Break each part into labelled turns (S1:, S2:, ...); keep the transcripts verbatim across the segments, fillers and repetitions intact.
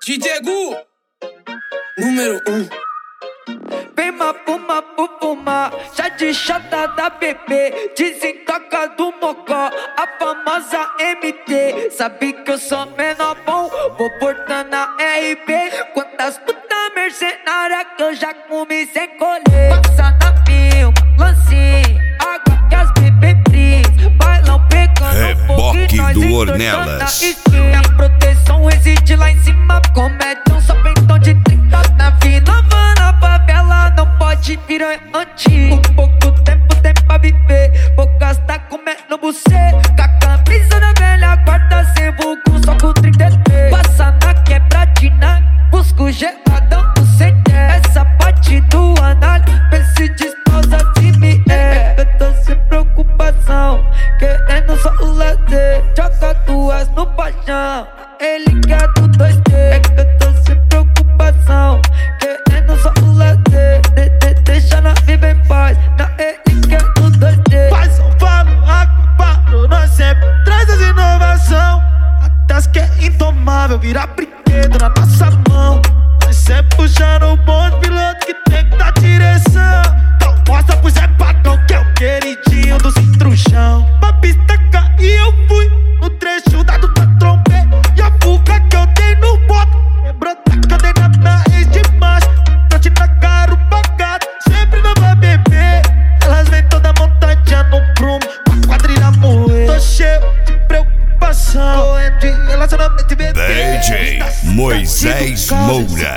S1: D J Gu, número um.
S2: Vem mapuma, pupuma, chá de chata da bebê, desentoca do mocó, a famosa M T. Sabe que eu sou menor bom, vou portando a R B. Quantas puta mercenária que eu já comi sem colher. Passa na pinha, lancinho, água que as bebê fris, bailão pegando
S3: Reboque
S2: fogo,
S3: do Ornelas.
S2: Minha proteção reside lá em cima, comédia só pentão de trinta. Na vida na favela não pode virar antigo. Pouco tempo tem pra viver, poucas tá comendo bucê. Com a camisa da velha guarda sem vulgo, só com trinta e três. Passa na quebradina, busco geladão do C T. Essa parte do anal, vê se despausa se me é. Eu tô sem preocupação, querendo só o lazer. Joga duas no paixão, ele quer do dois T. É que eu tô sem preocupação, querendo só o lazer. De, de, deixa na vida em paz, na ele quer do dois T.
S4: Faz um falo, acabado, nós sempre traz as inovação. Até as que é indomável, virar brinquedo na nossa mão. Nós sempre puxando o bonde piloto que tem que dar direção. Então mostra pro Zé Pagão que é o queridinho do Cintruchão. Pra pista cair eu fui, no trecho dado pra trombei. E a fuga que eu dei no boto, lembrou da que eu dei na minha ex de macho. Trote na cara o pagado, sempre não vai beber. Elas vêm toda montadinha no prumo, com a quadrilha moer. Tô cheio de preocupação, correndo de relacionamento e bebê.
S3: D J Moisés Moura.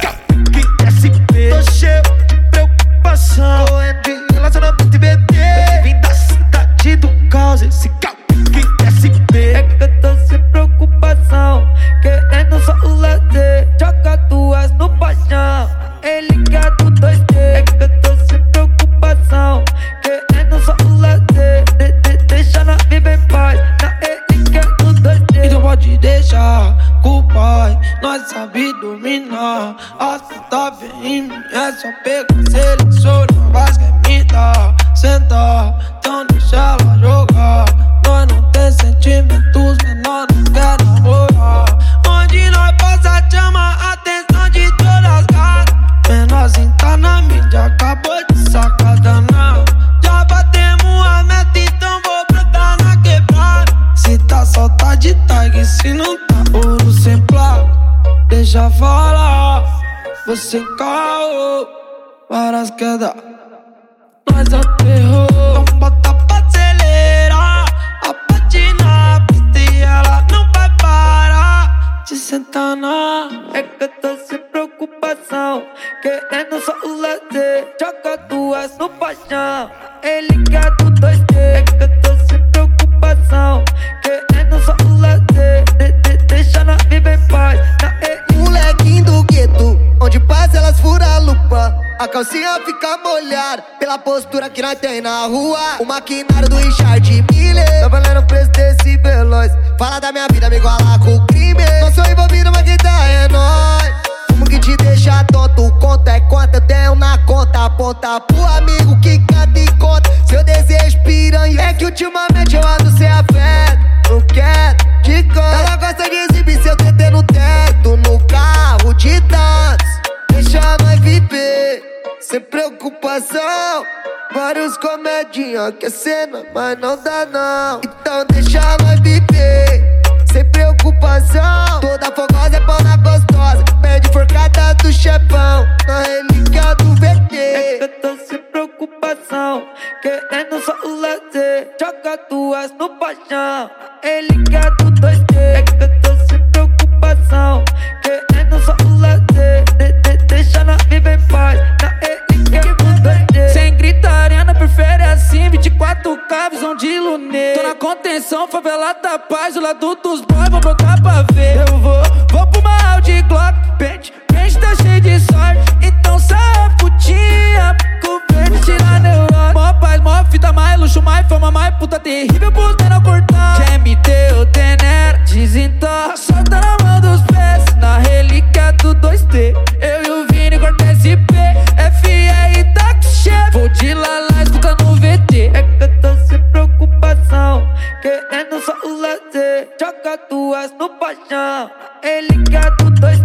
S4: Tô cheio de preocupação, correndo de relacionamento e bebê. Vim da cidade do caos, esse carro que S P.
S2: É que eu tô sem preocupação, querendo só o lazer. Joga duas no paixão, ele quer do dois T. É que eu tô sem preocupação, querendo só o lazer. De, de, deixa na vida em paz, na ele quer do dois T.
S5: Então pode deixar com o pai, nós sabe dominar. A tá bem em mim, é só pegar, seleciona, mas quer me dar. Sentar, então deixa ela jogar. Nós não tem sentimentos, menor não quer namorar. Onde nós passa chama a atenção de todas as gatas. Menorzinho tá na mídia, acabou de sacar danado. Já batemos a meta, então vou brotar na quebrada. Se tá solta de tag, se não tá ouro sem placa. Deixa falar, você caô, várias quedas, nós aterrou. Então bota pra acelerar, a patina na pista e ela não vai parar de sentar na.
S2: É que eu tô sem preocupação, querendo só o lazer. Joga duas no paixão, ele quer do dois T. É que eu tô sem preocupação, querendo só o lazer. De, de, deixa na vida em paz, na ele.
S6: Molequinho do gueto, onde passa elas furam a lupa. A calcinha fica molhada pela postura que nós tem na rua. O maquinário do Richard Miller tá valendo o preço desse veloz. Fala da minha vida, me iguala com o crime. Não sou envolvido, mas quem tá é nóis. Fumo que te deixa tonto, conta é quanto eu tenho na conta. Aponta pro amigo que canta e conta seu desejo piranha. É que ultimamente eu ando sem afeto, não quero de canto. Ela gosta de exibir seu T T no teto, no carro de dança. Deixa nós viver, sem preocupação. Vários comedinha que é cena, mas não dá não. Então deixa nós viver, sem preocupação. Toda fogosa é pão na gostosa, pede forcada do chefão, na relíquia do V T.
S2: É que eu tô sem preocupação, querendo só o lazer. Joga duas no paixão, ele quer do dois T. É que eu tô sem preocupação, querendo só o lazer. De, de, deixa na vida em paz, na ele quer do dois T.
S5: Sem gritaria, não prefere assim, vinte e quatro K, visão de lunê. Tô na contenção, favela da paz, do lado dos boys, vou brotar pra ver. Eu vou, vou pro mal de Glock, pente, pente tá cheio de sorte. Então sai putinha, com verde, tira neurose. Mó paz, mó fita, mais luxo, mais fama, mais puta terrível, por não cortar. Quem me deu tenera, desentorta, solta na mão dos pés, na relíquia do dois T. Eu e o Vini corta S P, F R táxi chefe, vou de lalá, escuta no V T.
S2: É que eu tô sem preocupação, querendo só o lazer. Joga duas no paixão, ele quer do dois